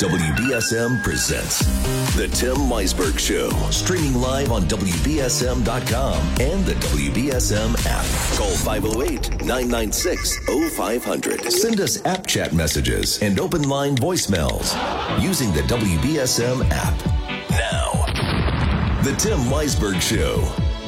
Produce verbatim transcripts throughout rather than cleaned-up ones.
W B S M presents The Tim Weisberg Show. Streaming live on W B S M dot com and the W B S M app. Call five oh eight, nine nine six, oh five hundred. Send us app chat messages and open line voicemails using the W B S M app. Now, The Tim Weisberg Show.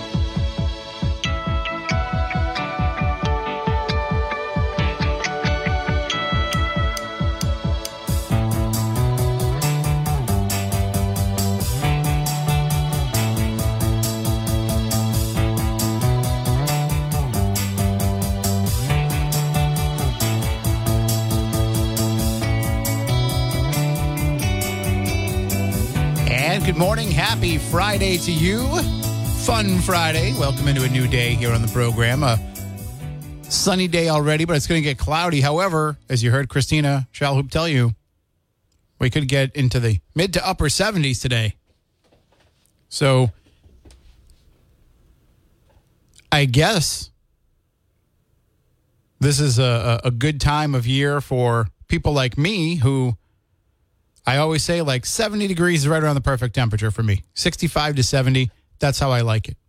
Good morning. Happy Friday to you. Fun Friday. Welcome into a new day here on the program. A sunny day already, but it's going to get cloudy. However, as you heard Christina Shalhoub tell you, we could get into the mid to upper seventies today. So, I guess this is a, a good time of year for people like me who I always say like seventy degrees is right around the perfect temperature for me. sixty-five to seventy, that's how I like it.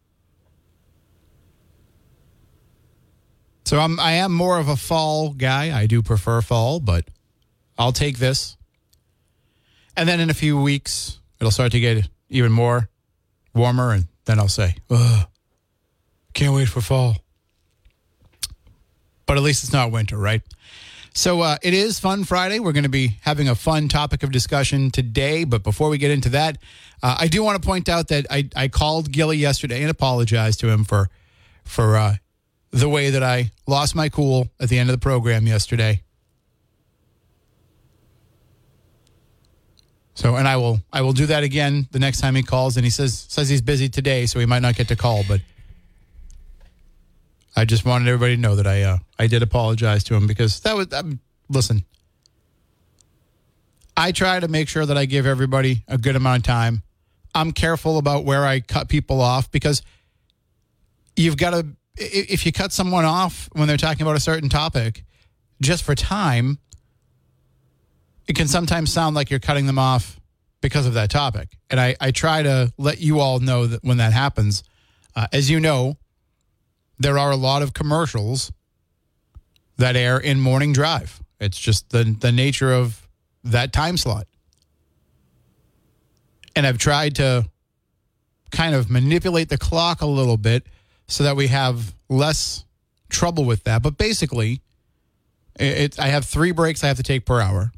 So I'm, I am more of a fall guy. I do prefer fall, but I'll take this. And then in a few weeks, it'll start to get even more warmer, and then I'll say, ugh, can't wait for fall. But at least it's not winter, right? So uh, it is Fun Friday. We're going to be having a fun topic of discussion today. But before we get into that, uh, I do want to point out that I, I called Gilly yesterday and apologized to him for for uh, the way that I lost my cool at the end of the program yesterday. So, and I will I will do that again the next time he calls. And he says says he's busy today, so he might not get to call. But I just wanted everybody to know that I uh, I did apologize to him because that was, um, listen, I try to make sure that I give everybody a good amount of time. I'm careful about where I cut people off because you've got to, if you cut someone off when they're talking about a certain topic just for time, it can sometimes sound like you're cutting them off because of that topic. And I, I try to let you all know that when that happens, uh, as you know, there are a lot of commercials that air in morning drive. It's just the the nature of that time slot. And I've tried to kind of manipulate the clock a little bit so that we have less trouble with that. But basically, it, I have three breaks I have to take per hour.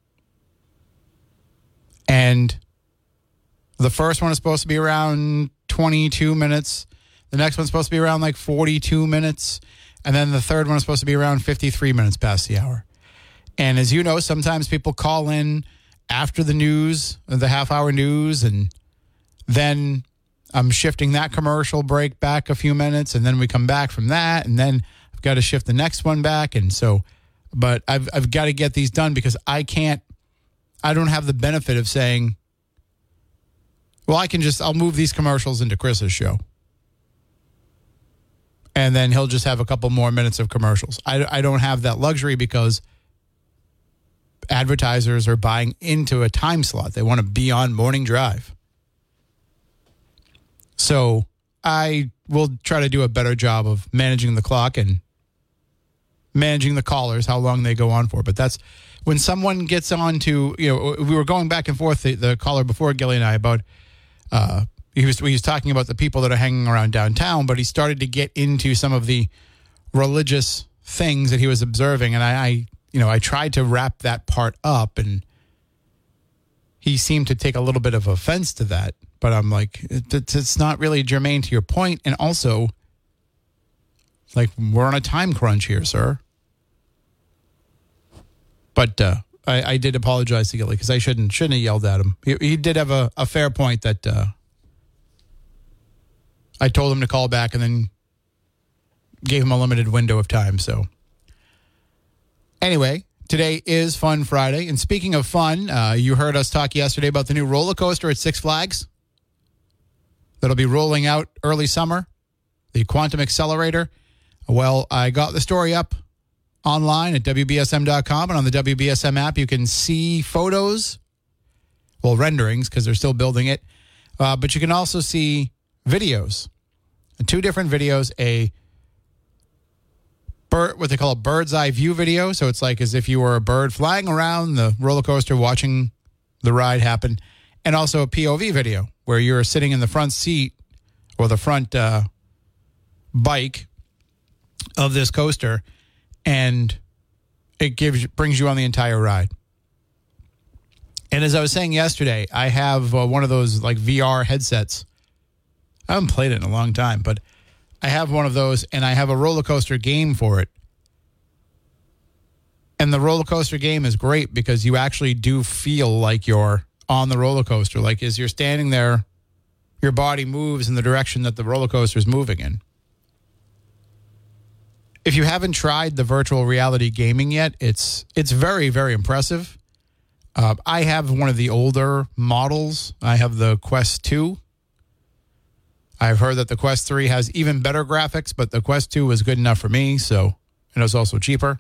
And the first one is supposed to be around twenty-two minutes. The next one's supposed to be around like forty-two minutes. And then the third one is supposed to be around fifty-three minutes past the hour. And as you know, sometimes people call in after the news, the half-hour news, and then I'm shifting that commercial break back a few minutes, and then we come back from that, and then I've got to shift the next one back. And so, but I've I've got to get these done because I can't, I don't have the benefit of saying, well, I can just, I'll move these commercials into Chris's show. And then he'll just have a couple more minutes of commercials. I, I don't have that luxury because advertisers are buying into a time slot. They want to be on morning drive. So I will try to do a better job of managing the clock and managing the callers, how long they go on for. But that's when someone gets on to, you know, we were going back and forth, the, the caller before, Gilly and I, about uh He was, he was talking about the people that are hanging around downtown, but he started to get into some of the religious things that he was observing. And I, I, you know, I tried to wrap that part up, and he seemed to take a little bit of offense to that. But I'm like, it, it's not really germane to your point. And also, like, we're on a time crunch here, sir. But uh, I, I did apologize to Gilly because I shouldn't shouldn't have yelled at him. He, he did have a, a fair point that uh, I told him to call back and then gave him a limited window of time. So anyway, today is Fun Friday. And speaking of fun, uh, you heard us talk yesterday about the new roller coaster at Six Flags that'll be rolling out early summer, the Quantum Accelerator. Well, I got the story up online at W B S M dot com, and on the W B S M app, you can see photos, well, renderings, because they're still building it, uh, but you can also see videos, two different videos, a bird, what they call a bird's eye view video, so it's like as if you were a bird flying around the roller coaster watching the ride happen, and also a P O V video, where you're sitting in the front seat or the front uh, bike of this coaster, and it gives brings you on the entire ride. And as I was saying yesterday, I have uh, one of those like V R headsets. I haven't played it in a long time, but I have one of those, and I have a roller coaster game for it. And the roller coaster game is great because you actually do feel like you're on the roller coaster. Like as you're standing there, your body moves in the direction that the roller coaster is moving in. If you haven't tried the virtual reality gaming yet, it's it's very, very impressive. Uh, I have one of the older models. I have the Quest two. I've heard that the Quest three has even better graphics, but the Quest two was good enough for me, so, and it was also cheaper.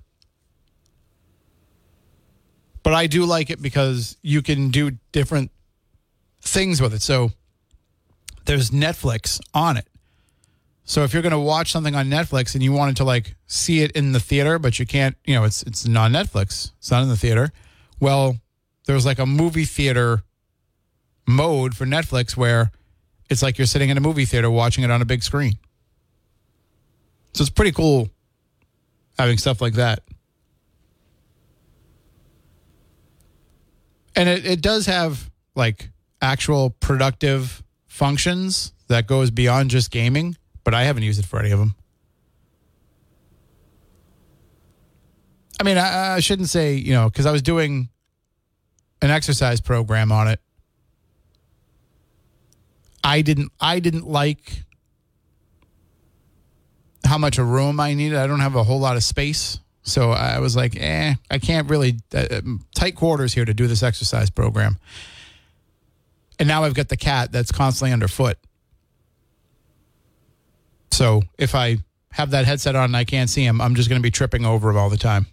But I do like it because you can do different things with it. So there's Netflix on it. So if you're going to watch something on Netflix and you wanted to like see it in the theater, but you can't, you know, it's it's not Netflix, it's not in the theater. Well, there's like a movie theater mode for Netflix where it's like you're sitting in a movie theater watching it on a big screen. So it's pretty cool having stuff like that. And it, it does have like actual productive functions that goes beyond just gaming, but I haven't used it for any of them. I mean, I, I shouldn't say, you know, because I was doing an exercise program on it. I didn't I didn't like how much a room I needed. I don't have a whole lot of space. So I was like, eh, I can't really, uh, tight quarters here to do this exercise program. And now I've got the cat that's constantly underfoot. So if I have that headset on and I can't see him, I'm just going to be tripping over him all the time.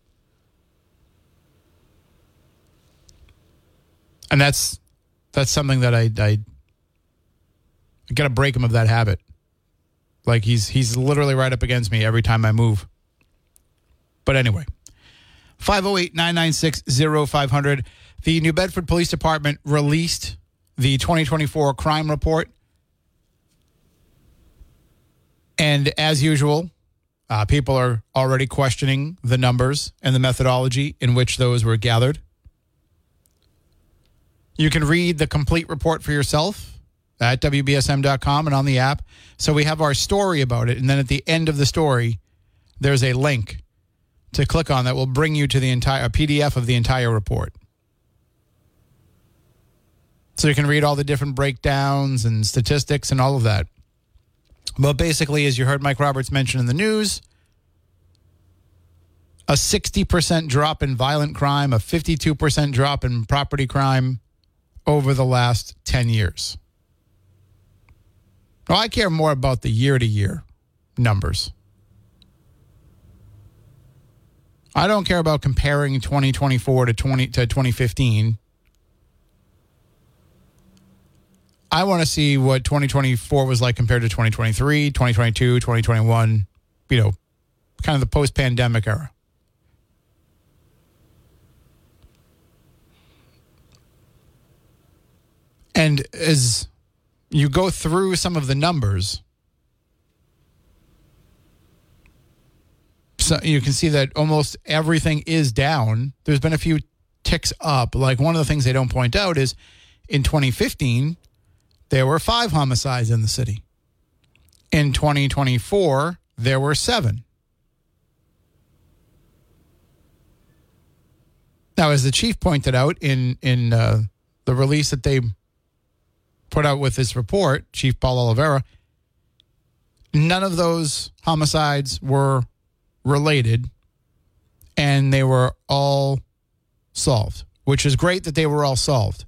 And that's that's something that I I, I got to break him of that habit. Like he's he's literally right up against me every time I move. But anyway, five oh eight, nine nine six, oh five hundred. The New Bedford Police Department released the twenty twenty-four crime report. And as usual, uh, people are already questioning the numbers and the methodology in which those were gathered. You can read the complete report for yourself at W B S M dot com and on the app. So we have our story about it. And then at the end of the story, there's a link to click on that will bring you to the entire a P D F of the entire report. So you can read all the different breakdowns and statistics and all of that. But basically, as you heard Mike Roberts mention in the news, a sixty percent drop in violent crime, a fifty-two percent drop in property crime over the last ten years. Now, I care more about the year-to-year numbers. I don't care about comparing twenty twenty-four to twenty to twenty fifteen. I want to see what twenty twenty-four was like compared to twenty twenty-three, twenty twenty-two, twenty twenty-one, you know, kind of the post-pandemic era. And as you go through some of the numbers, so you can see that almost everything is down. There's been a few ticks up. Like one of the things they don't point out is in twenty fifteen, there were five homicides in the city. In twenty twenty-four, there were seven. Now, as the chief pointed out in, in uh, the release that they put out with this report, Chief Paul Oliveira, none of those homicides were related, and they were all solved, which is great that they were all solved.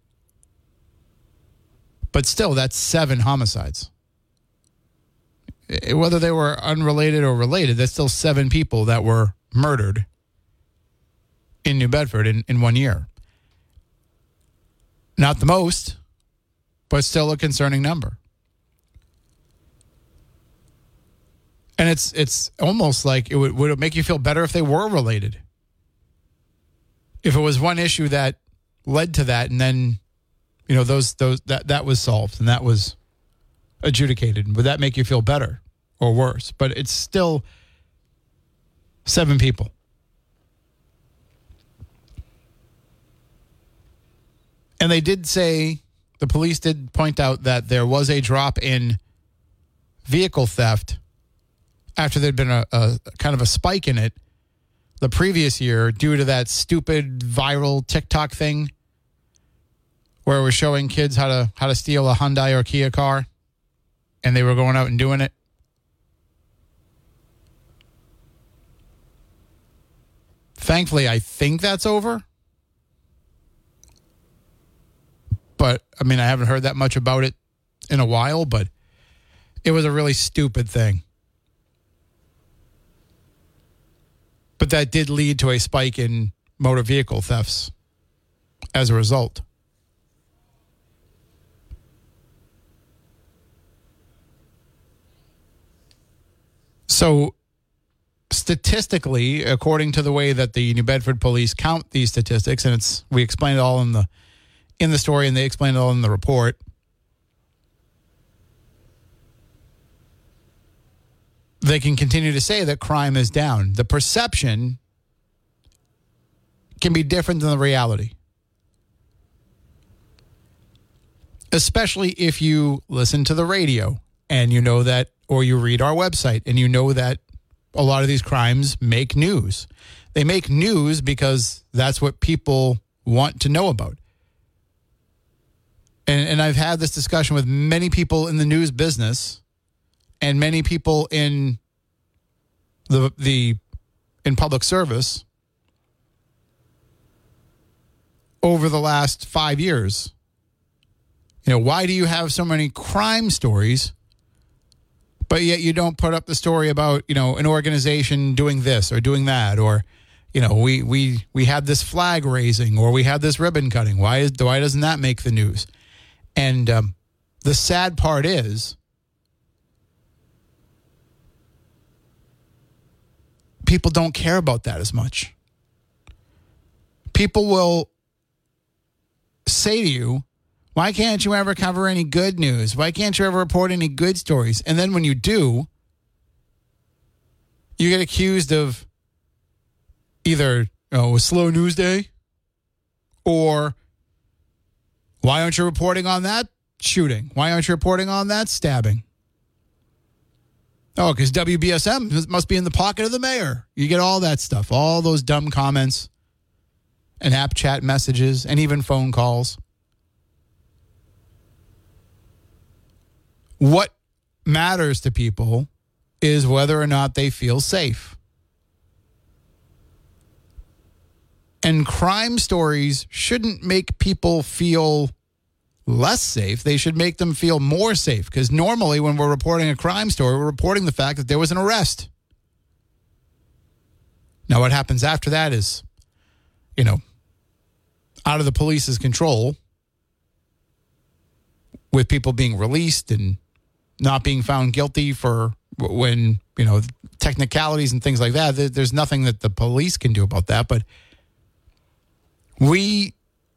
But still, that's seven homicides. Whether they were unrelated or related, that's still seven people that were murdered in New Bedford in, in one year. Not the most, but still a concerning number. And it's it's almost like it would, would it make you feel better if they were related? If it was one issue that led to that, and then, you know, those those that, that was solved and that was adjudicated, would that make you feel better or worse? But it's still seven people. And they did say, the police did point out that there was a drop in vehicle theft after there'd been a, a kind of a spike in it the previous year due to that stupid viral TikTok thing where it was showing kids how to how to steal a Hyundai or Kia car, and they were going out and doing it. Thankfully, I think that's over. But, I mean, I haven't heard that much about it in a while, but it was a really stupid thing. But that did lead to a spike in motor vehicle thefts as a result. So, statistically, according to the way that the New Bedford police count these statistics, and it's we explained it all in the in the story, and they explained it all in the report, they can continue to say that crime is down. The perception can be different than the reality. Especially if you listen to the radio and you know that, or you read our website and you know that a lot of these crimes make news. They make news because that's what people want to know about. And, and I've had this discussion with many people in the news business and many people in the the in public service over the last five years. You know, why do you have so many crime stories, but yet you don't put up the story about, you know, an organization doing this or doing that, or, you know, we we we had this flag raising or we had this ribbon cutting. Why is why doesn't that make the news? And um, the sad part is, people don't care about that as much. People will say to you, why can't you ever cover any good news? Why can't you ever report any good stories? And then when you do, you get accused of either, oh, a slow news day, or why aren't you reporting on that shooting? Why aren't you reporting on that stabbing? Oh, because W B S M must be in the pocket of the mayor. You get all that stuff, all those dumb comments and app chat messages and even phone calls. What matters to people is whether or not they feel safe. And crime stories shouldn't make people feel less safe. They should make them feel more safe, because normally when we're reporting a crime story, we're reporting the fact that there was an arrest. Now, what happens after that is, you know, out of the police's control, with people being released and not being found guilty for when, you know, technicalities and things like that. There's nothing that the police can do about that. But we,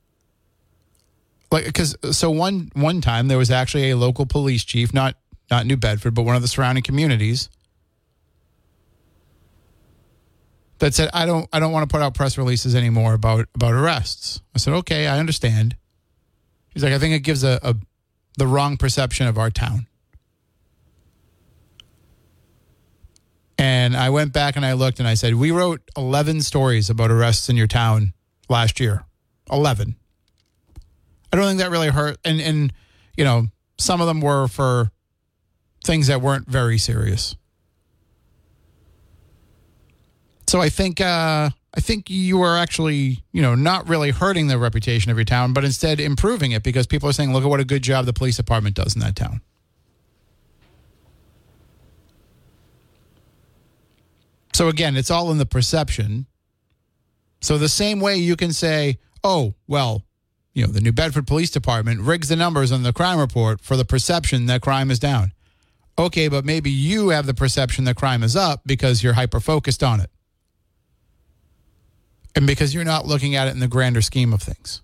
like, because so one one time there was actually a local police chief, not not New Bedford, but one of the surrounding communities, that said, I don't I don't want to put out press releases anymore about about arrests. I said, okay, I understand. He's like, I think it gives a, a the wrong perception of our town. And I went back and I looked and I said, we wrote eleven stories about arrests in your town last year. eleven. I don't think that really hurt. And, and, you know, some of them were for things that weren't very serious. So I think, uh, I think you are actually, you know, not really hurting the reputation of your town, but instead improving it, because people are saying, look at what a good job the police department does in that town. So again, it's all in the perception. So the same way you can say, oh, well, you know, the New Bedford Police Department rigs the numbers on the crime report for the perception that crime is down. Okay, but maybe you have the perception that crime is up because you're hyper-focused on it. And because you're not looking at it in the grander scheme of things.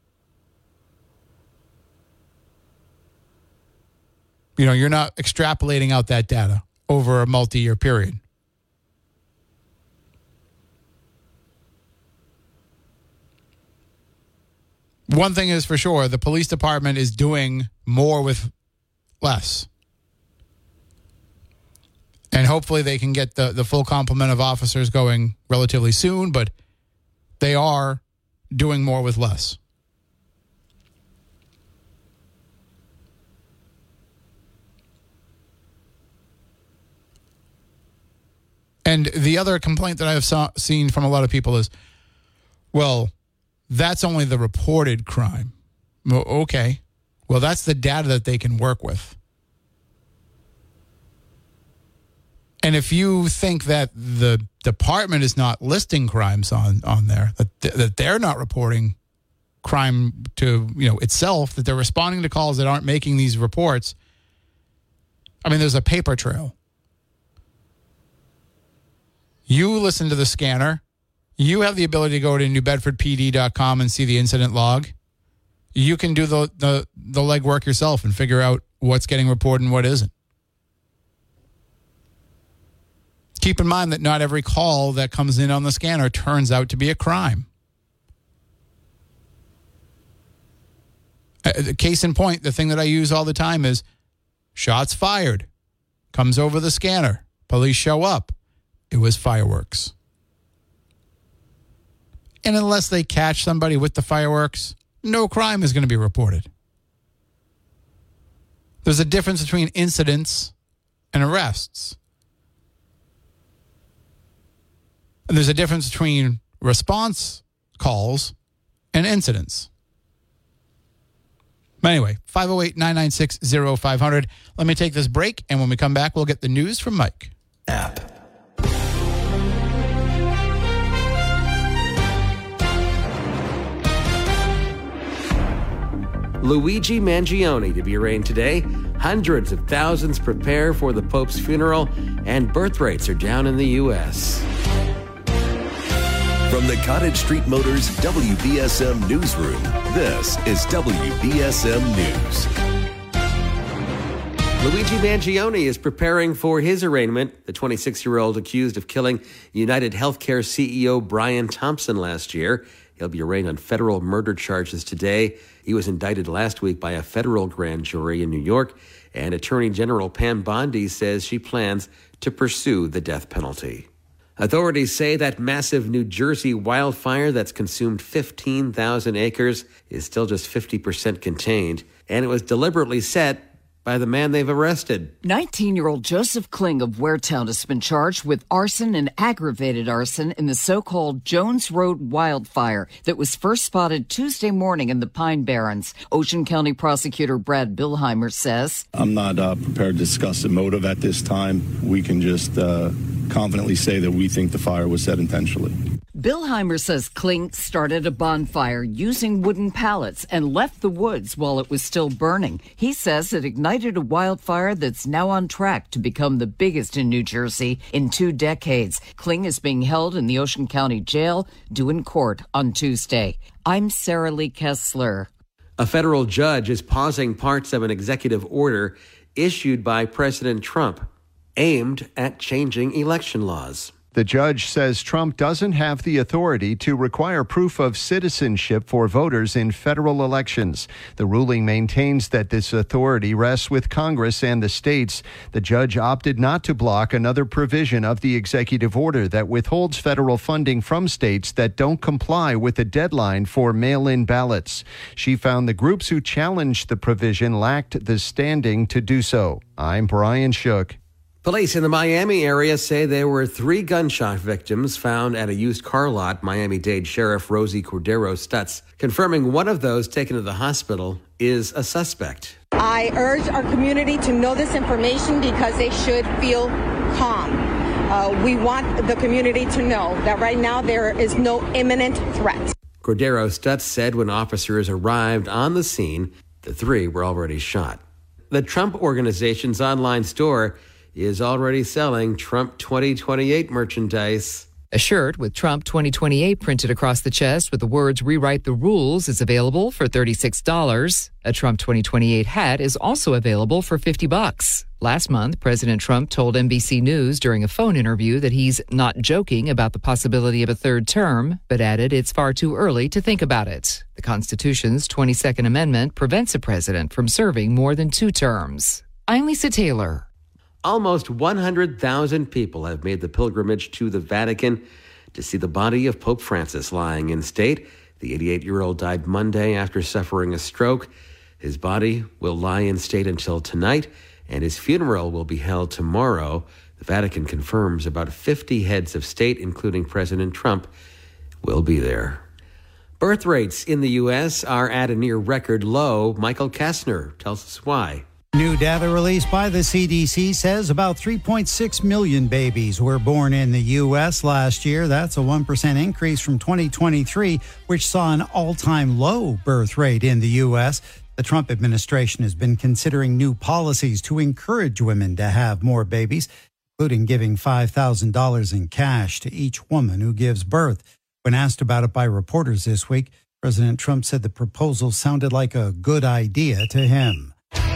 You know, you're not extrapolating out that data over a multi-year period. One thing is for sure, the police department is doing more with less. And hopefully they can get the, the full complement of officers going relatively soon, but they are doing more with less. And the other complaint that I have saw, seen from a lot of people is, well, that's only the reported crime. Well, okay. Well, that's the data that they can work with. And if you think that the department is not listing crimes on, on there, that th- that they're not reporting crime to, you know, itself, that they're responding to calls that aren't making these reports, I mean, there's a paper trail. You listen to the scanner. You have the ability to go to new bedford p d dot com and see the incident log. You can do the, the, the legwork yourself and figure out what's getting reported and what isn't. Keep in mind that not every call that comes in on the scanner turns out to be a crime. Uh, case in point, the thing that I use all the time is shots fired. Comes over the scanner. Police show up. It was fireworks. And unless they catch somebody with the fireworks, no crime is going to be reported. There's a difference between incidents and arrests. And there's a difference between response calls and incidents. But anyway, five oh eight, nine nine six, oh five hundred. Let me take this break, and when we come back, we'll get the news from Mike. App. Luigi Mangione to be arraigned today. Hundreds of thousands prepare for the Pope's funeral, and birth rates are down in the U S. From the Cottage Street Motors W B S M Newsroom, this is W B S M News. Luigi Mangione is preparing for his arraignment, the twenty-six-year-old accused of killing United Healthcare C E O Brian Thompson last year. He'll be arraigned on federal murder charges today. He was indicted last week by a federal grand jury in New York, and Attorney General Pam Bondi says she plans to pursue the death penalty. Authorities say that massive New Jersey wildfire that's consumed fifteen thousand acres is still just fifty percent contained, and it was deliberately set by the man they've arrested. nineteen-year-old Joseph Kling of Waretown has been charged with arson and aggravated arson in the so-called Jones Road wildfire that was first spotted Tuesday morning in the Pine Barrens. Ocean County Prosecutor Brad Billheimer says, I'm not uh, prepared to discuss the motive at this time. We can just uh, confidently say that we think the fire was set intentionally. Billheimer says Kling started a bonfire using wooden pallets and left the woods while it was still burning. He says it ignited a wildfire that's now on track to become the biggest in New Jersey in two decades. Kling is being held in the Ocean County Jail, due in court on Tuesday. I'm Sarah Lee Kessler. A federal judge is pausing parts of an executive order issued by President Trump aimed at changing election laws. The judge says Trump doesn't have the authority to require proof of citizenship for voters in federal elections. The ruling maintains that this authority rests with Congress and the states. The judge opted not to block another provision of the executive order that withholds federal funding from states that don't comply with the deadline for mail-in ballots. She found the groups who challenged the provision lacked the standing to do so. I'm Brian Shook. Police in the Miami area say there were three gunshot victims found at a used car lot. Miami-Dade Sheriff Rosie Cordero Stutz confirming one of those taken to the hospital is a suspect. I urge our community to know this information because they should feel calm. Uh, we want the community to know that right now there is no imminent threat. Cordero Stutz said when officers arrived on the scene, the three were already shot. The Trump Organization's online store is already selling Trump twenty twenty-eight merchandise. A shirt with Trump twenty twenty-eight printed across the chest with the words "Rewrite the Rules" is available for thirty-six dollars. A Trump twenty twenty-eight hat is also available for fifty bucks. Last month, President Trump told N B C News during a phone interview that he's not joking about the possibility of a third term, but added it's far too early to think about it. The Constitution's twenty-second Amendment prevents a president from serving more than two terms. I'm Lisa Taylor. Almost one hundred thousand people have made the pilgrimage to the Vatican to see the body of Pope Francis lying in state. The eighty-eight-year-old died Monday after suffering a stroke. His body will lie in state until tonight, and his funeral will be held tomorrow. The Vatican confirms about fifty heads of state, including President Trump, will be there. Birth rates in the U S are at a near record low. Michael Kastner tells us why. New data released by the C D C says about three point six million babies were born in the U S last year. That's a one percent increase from twenty twenty-three, which saw an all-time low birth rate in the U S. The Trump administration has been considering new policies to encourage women to have more babies, including giving five thousand dollars in cash to each woman who gives birth. When asked about it by reporters this week, President Trump said the proposal sounded like a good idea to him.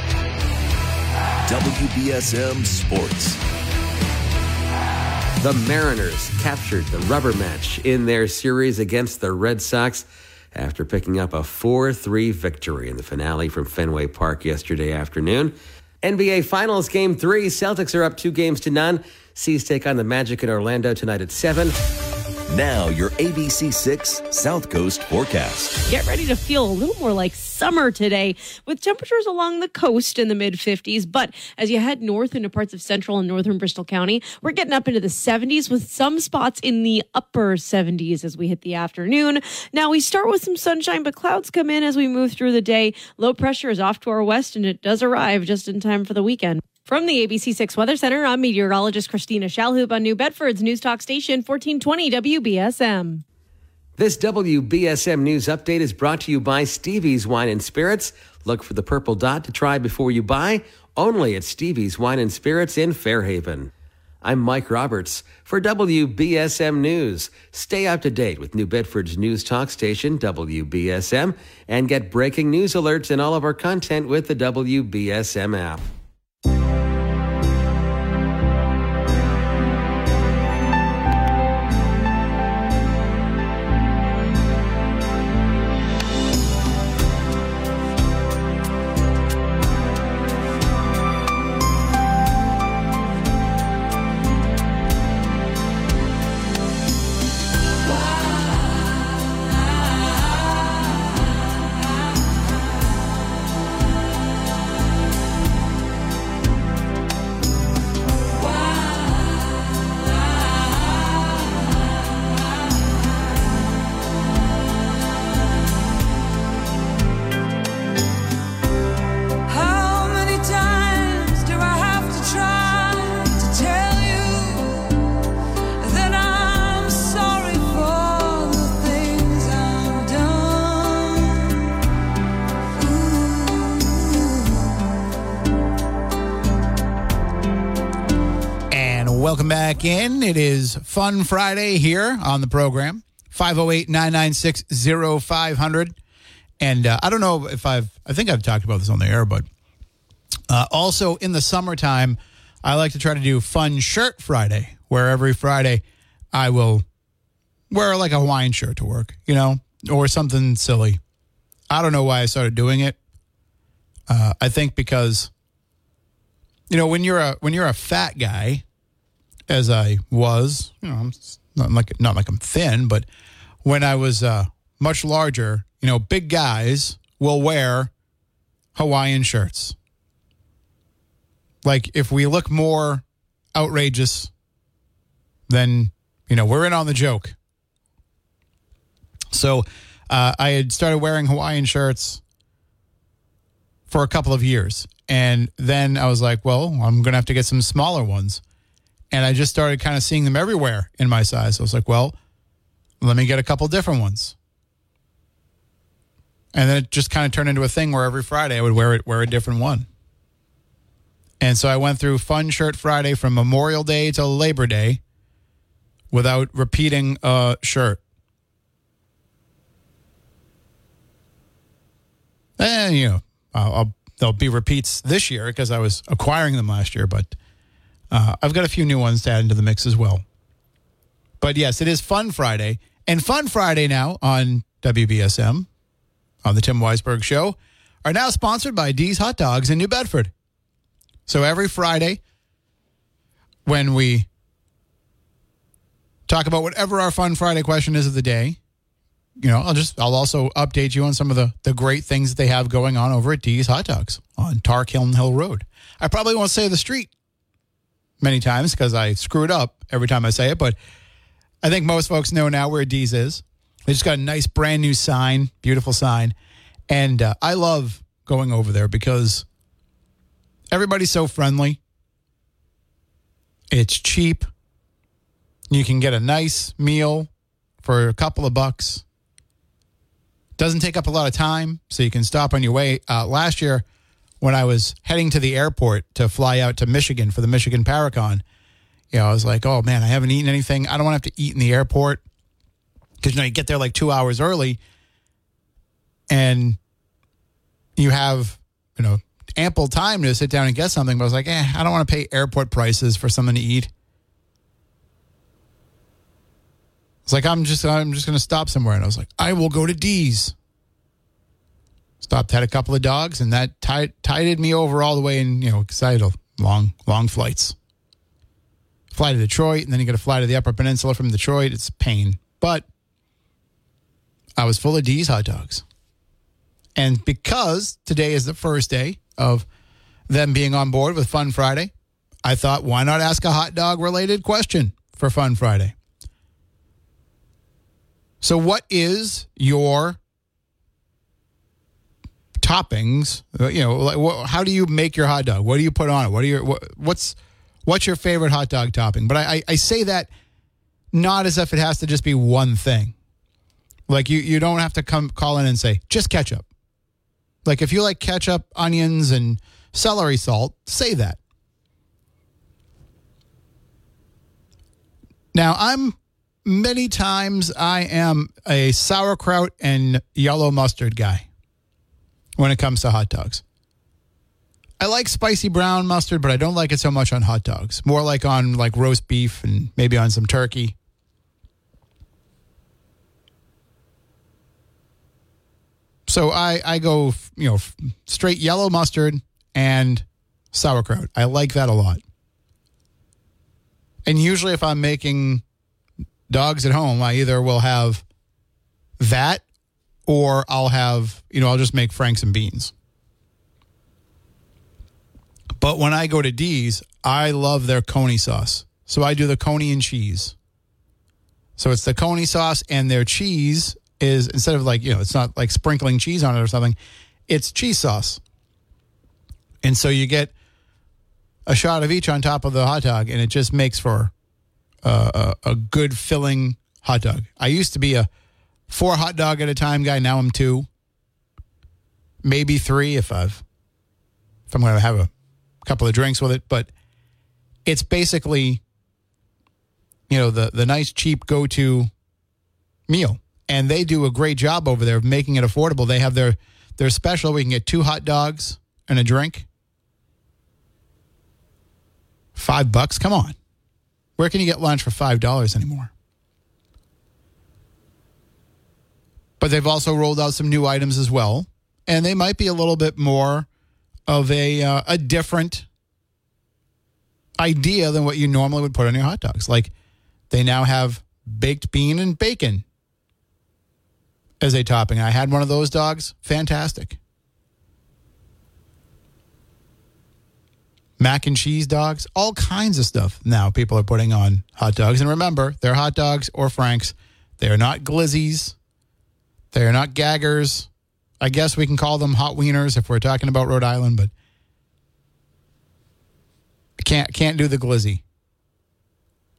W B S M Sports. The Mariners captured the rubber match in their series against the Red Sox after picking up a four three victory in the finale from Fenway Park yesterday afternoon. N B A Finals Game three, Celtics are up two games to none. C's take on the Magic in Orlando tonight at seven. Now your A B C six South Coast forecast. Get ready to feel a little more like summer today with temperatures along the coast in the mid fifties. But as you head north into parts of central and northern Bristol County, we're getting up into the seventies with some spots in the upper seventies as we hit the afternoon. Now we start with some sunshine, but clouds come in as we move through the day. Low pressure is off to our west and it does arrive just in time for the weekend. From the A B C six Weather Center, I'm meteorologist Christina Shalhoub on New Bedford's News Talk Station, fourteen twenty W B S M. This W B S M News Update is brought to you by Stevie's Wine and Spirits. Look for the purple dot to try before you buy, only at Stevie's Wine and Spirits in Fairhaven. I'm Mike Roberts for W B S M News. Stay up to date with New Bedford's News Talk Station, W B S M, and get breaking news alerts and all of our content with the W B S M app. Welcome back in. It is Fun Friday here on the program. five oh eight, nine nine six, oh five hundred. And uh, I don't know if I've, I think I've talked about this on the air, but uh, also in the summertime, I like to try to do Fun Shirt Friday, where every Friday I will wear like a Hawaiian shirt to work, you know, or something silly. I don't know why I started doing it. Uh, I think because, you know, when you're a when you're a fat guy, as I was, you know, I'm not like not like I'm thin, but when I was uh, much larger, you know, big guys will wear Hawaiian shirts. Like if we look more outrageous, then, you know, we're in on the joke. So uh, I had started wearing Hawaiian shirts for a couple of years. And then I was like, well, I'm going to have to get some smaller ones. And I just started kind of seeing them everywhere in my size. So I was like, well, let me get a couple different ones. And then it just kind of turned into a thing where every Friday I would wear it, wear a different one. And so I went through Fun Shirt Friday from Memorial Day to Labor Day without repeating a shirt. And, you know, I'll, I'll, there'll be repeats this year because I was acquiring them last year, but uh, I've got a few new ones to add into the mix as well. But yes, it is Fun Friday. And Fun Friday now on W B S M, on the Tim Weisberg Show, are now sponsored by D's Hot Dogs in New Bedford. So every Friday, when we talk about whatever our Fun Friday question is of the day, you know, I'll just, I'll also update you on some of the, the great things that they have going on over at D's Hot Dogs on Tarkiln Hill Road. I probably won't say the street many times because I screw it up every time I say it, but I think most folks know now where D's is. They just got a nice brand new sign, beautiful sign. And uh, I love going over there because everybody's so friendly. It's cheap. You can get a nice meal for a couple of bucks. Doesn't take up a lot of time, so you can stop on your way. Uh, last year, when I was heading to the airport to fly out to Michigan for the Michigan Paracon, you know, I was like, oh, man, I haven't eaten anything. I don't want to have to eat in the airport because, you know, you get there like two hours early and you have, you know, ample time to sit down and get something. But I was like, eh, I don't want to pay airport prices for something to eat. It's like, I'm just I'm just going to stop somewhere. And I was like, I will go to D's. Stopped, had a couple of dogs, and that tide, tided me over all the way. And, you know, excited, long, long flights. Fly to Detroit, and then you got to fly to the Upper Peninsula from Detroit. It's a pain. But I was full of D's hot dogs. And because today is the first day of them being on board with Fun Friday, I thought, why not ask a hot dog-related question for Fun Friday? So what is your toppings? You know, like, what, how do you make your hot dog? What do you put on it? What are your what, what's what's your favorite hot dog topping? But I, I say that not as if it has to just be one thing. Like you, you don't have to come call in and say just ketchup. Like if you like ketchup, onions, and celery salt, say that. Now I'm. Many times I am a sauerkraut and yellow mustard guy when it comes to hot dogs. I like spicy brown mustard, but I don't like it so much on hot dogs. More like on like roast beef and maybe on some turkey. So I, I go, you know, straight yellow mustard and sauerkraut. I like that a lot. And usually if I'm making dogs at home, I either will have that or I'll have, you know, I'll just make Franks and beans. But when I go to D's, I love their coney sauce. So I do the coney and cheese. So it's the coney sauce and their cheese is, instead of like, you know, it's not like sprinkling cheese on it or something, it's cheese sauce. And so you get a shot of each on top of the hot dog and it just makes for Uh, a, a good filling hot dog. I used to be a four hot dog at a time guy. Now I'm two, maybe three if I've if I'm going to have a couple of drinks with it. But it's basically, you know, the the nice cheap go to meal, and they do a great job over there of making it affordable. They have their their special. We can get two hot dogs and a drink. Five bucks. Come on. Where can you get lunch for five dollars anymore? But they've also rolled out some new items as well. And they might be a little bit more of a uh, a different idea than what you normally would put on your hot dogs. Like they now have baked bean and bacon as a topping. I had one of those dogs. Fantastic. Mac and cheese dogs, all kinds of stuff now people are putting on hot dogs. And remember, they're hot dogs or Franks. They're not glizzies. They're not gaggers. I guess we can call them hot wieners if we're talking about Rhode Island, but can't can't do the glizzy.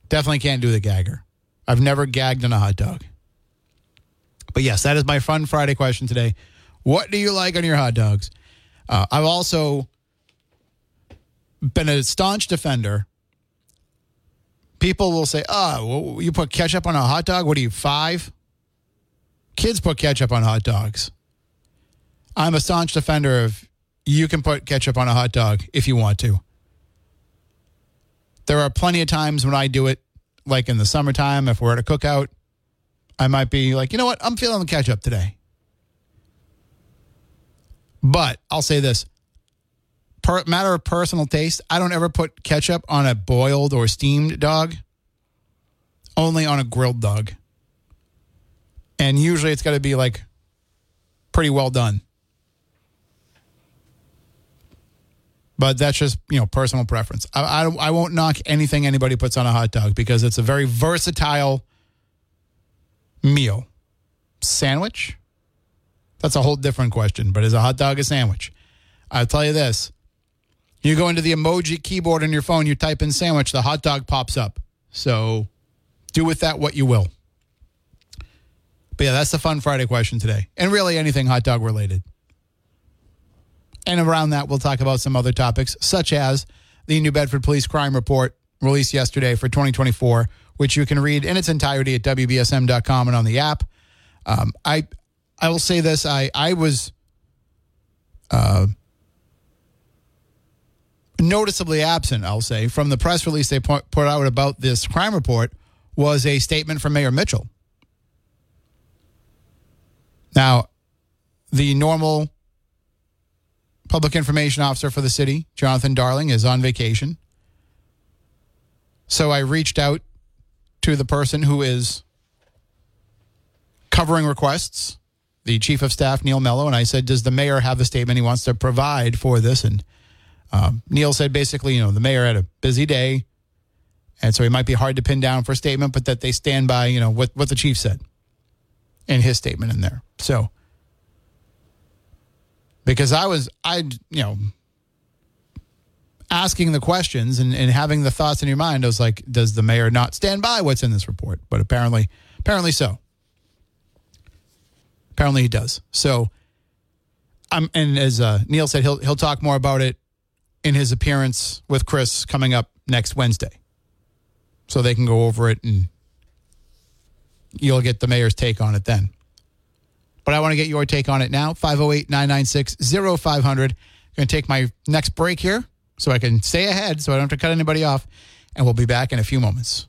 Definitely can't do the gagger. I've never gagged on a hot dog. But yes, that is my fun Friday question today. What do you like on your hot dogs? Uh, I've also been a staunch defender. People will say, oh, you put ketchup on a hot dog? What are you, five? Kids put ketchup on hot dogs. I'm a staunch defender of you can put ketchup on a hot dog if you want to. There are plenty of times when I do it, like in the summertime, if we're at a cookout, I might be like, you know what? I'm feeling the ketchup today. But I'll say this. Per, matter of personal taste, I don't ever put ketchup on a boiled or steamed dog. Only on a grilled dog. And usually it's got to be like pretty well done. But that's just, you know, personal preference. I, I, I won't knock anything anybody puts on a hot dog because it's a very versatile meal. Sandwich? That's a whole different question. But is a hot dog a sandwich? I'll tell you this. You go into the emoji keyboard on your phone, you type in sandwich, the hot dog pops up. So do with that what you will. But yeah, that's the fun Friday question today. And really anything hot dog related. And around that, we'll talk about some other topics, such as the New Bedford Police Crime Report released yesterday for twenty twenty-four, which you can read in its entirety at W B S M dot com and on the app. Um, I I will say this. I, I was uh, noticeably absent, I'll say, from the press release they put, put out about this crime report was a statement from Mayor Mitchell. Now, the normal public information officer for the city, Jonathan Darling, is on vacation. So I reached out to the person who is covering requests, the chief of staff, Neil Mello, and I said, does the mayor have a statement he wants to provide for this? And um, Neil said basically, you know, the mayor had a busy day, and so he might be hard to pin down for a statement, but that they stand by, you know, what, what the chief said in his statement in there. So, because I was, I, you know, asking the questions and, and having the thoughts in your mind, I was like, does the mayor not stand by what's in this report? But apparently, apparently so. Apparently he does. So, I'm, and as uh, Neil said, he'll he'll talk more about it in his appearance with Chris coming up next Wednesday. So they can go over it and you'll get the mayor's take on it then. But I want to get your take on it now. five oh eight, nine nine six, oh five hundred. I'm going to take my next break here so I can stay ahead so I don't have to cut anybody off. And we'll be back in a few moments.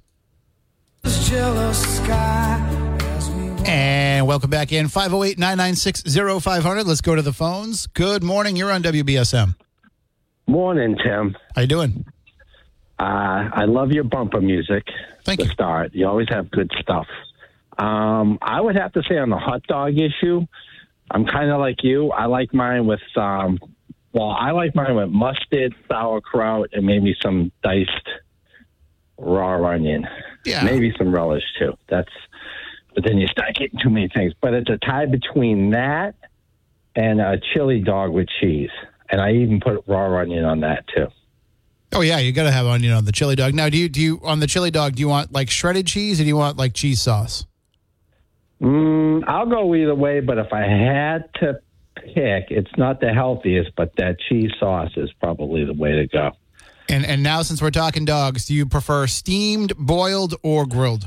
And welcome back in. five oh eight, nine nine six, oh five hundred. Let's go to the phones. Good morning. You're on W B S M. Morning, Tim. How you doing? Uh, I love your bumper music. Thank to you. Start. You always have good stuff. Um, I would have to say on the hot dog issue, I'm kind of like you. I like mine with, um, well, I like mine with mustard, sauerkraut, and maybe some diced raw onion. Yeah. Maybe some relish, too. That's, but then you start getting too many things. But it's a tie between that and a chili dog with cheese. And I even put raw onion on that, too. Oh, yeah, you got to have onion on the chili dog. Now, do you, do you, on the chili dog, do you want like shredded cheese or do you want like cheese sauce? Mm, I'll go either way, but if I had to pick, it's not the healthiest, but that cheese sauce is probably the way to go. And and now, since we're talking dogs, do you prefer steamed, boiled, or grilled?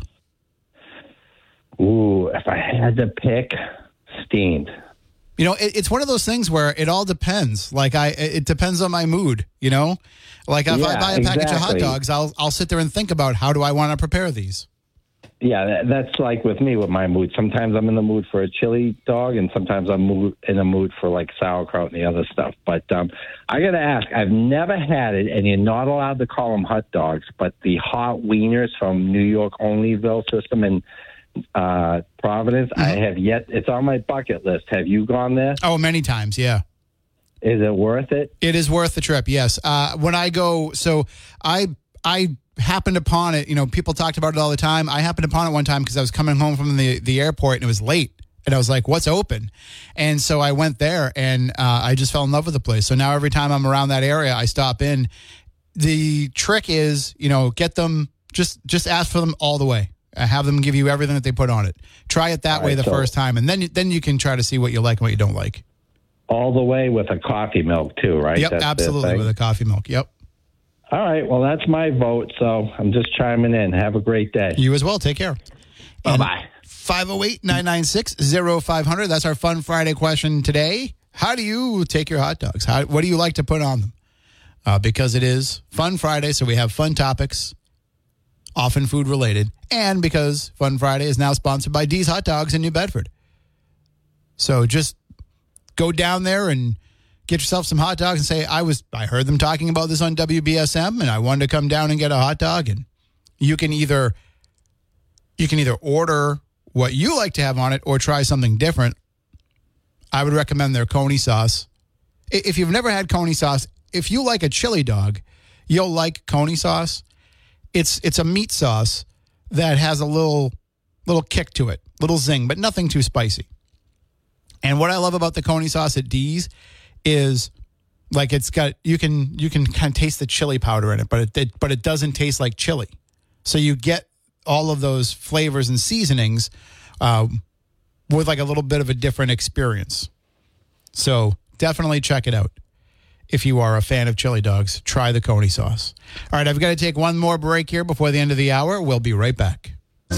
Ooh, if I had to pick, steamed. You know, it, it's one of those things where it all depends. Like I, it depends on my mood. You know, like if Yeah, I buy a package exactly. of hot dogs, I'll I'll sit there and think about how do I want to prepare these. Yeah, that, that's like with me with my mood. Sometimes I'm in the mood for a chili dog, and sometimes I'm mood, in the mood for like sauerkraut and the other stuff. But um, I got to ask, I've never had it, and you're not allowed to call them hot dogs, but the hot wieners from New York Onlyville system in uh, Providence, mm-hmm. I have yet. It's on my bucket list. Have you gone there? Oh, many times, yeah. Is it worth it? It is worth the trip, yes. Uh, when I go, so I I. happened upon it. You know, people talked about it all the time. I happened upon it one time because I was coming home from the, the airport and it was late. And I was like, what's open? And so I went there and uh, I just fell in love with the place. So now every time I'm around that area, I stop in. The trick is, you know, get them Just just ask for them all the way. Uh, have them give you everything that they put on it. Try it that All way right, the so- first time, and then you, then you can try to see what you like and what you don't like. All the way with a coffee milk too, right? Yep, That's the absolutely, thing? with a coffee milk. Yep. All right. Well, that's my vote. So I'm just chiming in. Have a great day. You as well. Take care. Bye bye. five oh eight, nine nine six, oh five hundred. That's our Fun Friday question today. How do you take your hot dogs? How, what do you like to put on them? Uh, because it is Fun Friday, so we have fun topics, often food related, and because Fun Friday is now sponsored by D's Hot Dogs in New Bedford. So just go down there and get yourself some hot dogs and say, I was I heard them talking about this on W B S M and I wanted to come down and get a hot dog. And you can either you can either order what you like to have on it or try something different. I would recommend their Coney sauce. I- If you've never had Coney sauce, if you like a chili dog, you'll like Coney sauce. It's it's a meat sauce that has a little little kick to it, little zing, but nothing too spicy. And what I love about the Coney sauce at D's is like it's got you can you can kind of taste the chili powder in it, but it, it but it doesn't taste like chili. So you get all of those flavors and seasonings um, with like a little bit of a different experience. So definitely check it out. If you are a fan of chili dogs, try the Coney sauce. All right, I've got to take one more break here before the end of the hour. We'll be right back.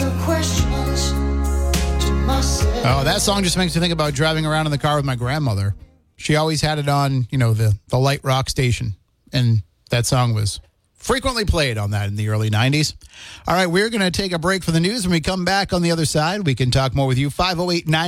Oh, that song just makes me think about driving around in the car with my grandmother. She always had it on, you know, the, the light rock station. And that song was frequently played on that in the early nineties. All right, we're going to take a break for the news. When we come back on the other side, we can talk more with you. five oh eight nine